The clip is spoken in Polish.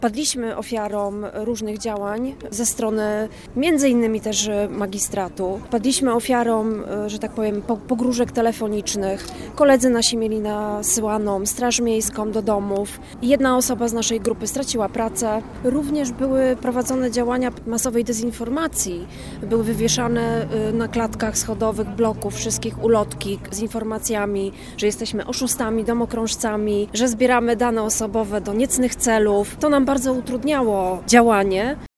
Padliśmy ofiarą różnych działań ze strony między innymi też magistratu. Padliśmy ofiarą, że tak powiem, pogróżek telefonicznych. Koledzy nasi mieli nasyłaną straż miejską do domów. Jedna osoba z naszej grupy straciła pracę. Również były prowadzone działania masowej dezinformacji. Były wywieszane na klatkach schodowych bloków wszystkich ulotki z informacjami, że jesteśmy oszustami, domokrążcami, że zbieramy dane osobowe do niecnych celów. To nam bardzo utrudniało działanie.